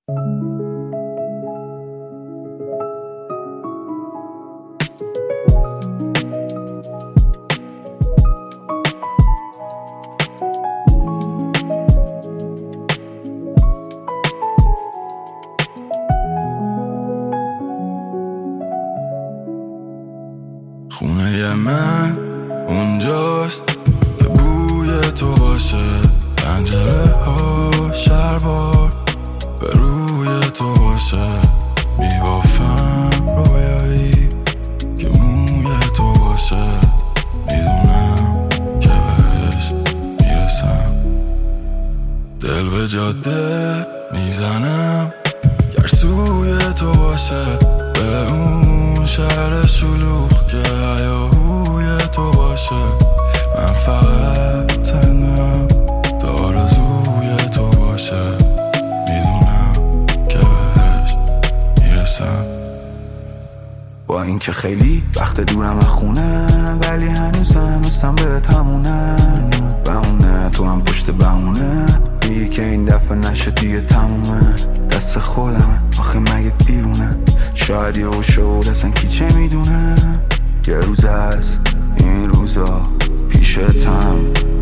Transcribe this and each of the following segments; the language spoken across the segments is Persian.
خونه من اونجاست که بوی تو باشه، پنجره ها شربار به روی تو باشه، میبافم رویایی که موی تو باشه، میدونم که بهش میرسم. دل به جاده میزنم گر سوی تو باشه، به اون شهر شلوغ که هیاهوی تو باشه. من فقط تنم تا آرزوی تو باشه، میدونم که بهش میرسم. با این که خیلی وقت دورم از خونه، ولی هنوزم هستم به تمونه بهونه، تو هم پشت بهونه میگی که این دفعه نشه دیگه تمومه. دست خودمه آخه مگه دیوونه، شاید یه شد اصلا کی چه میدونه. یه روز از این روزا پیشتم،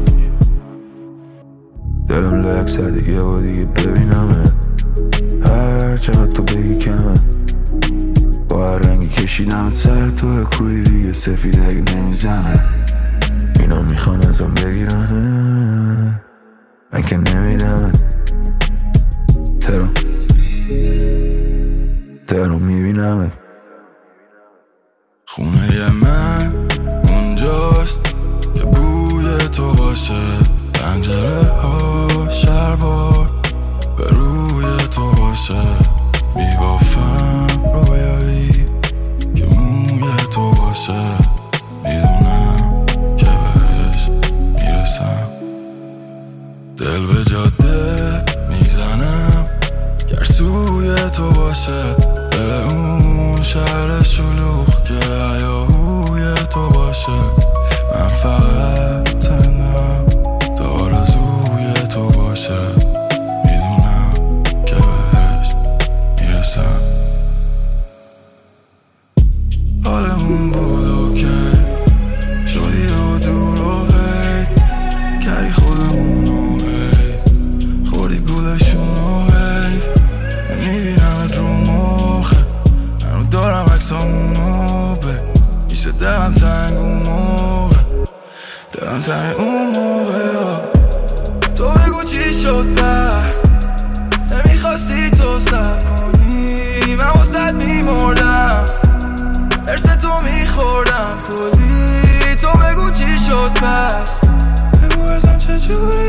دلم لک زده یه با دیگه ببینمه، هر چقدر تو بگی کمه. با هر رنگی کشیدم سر تو کوری دیگه سفید اگه نمیزنه. اینا میخوان ازم بگیرنه، من که نمیدم. ترو میبینم. خونه من اونجاست که بوی تو باشه، پنجره ها شربار به روی تو باشه، میبافم رویایی که موی تو باشه، میدونم که بهش میرسم. دل به جاده میزنم گر سوی تو باشه، به اون شهر شلوغ که هیاهوی تو باشه. من فقط تنم تا آرزوی تو باشه، میدونم که بهش میرسم. حالمون بود اوکی، شدی و دور و غیر، کردی خودمون و غیر، خوردی گولشون و غیر. نمیبینم رو مخه، منو دارم عکسامونو به میشه دلم تنگ اون موقع، دلم تنگ اون موقع. تو بگو چی شد نمیخواستی تو سر کنی، من واسد میمردم ارس تو میخوردم کلی. تو بگو چی شد بگو ازم چجوری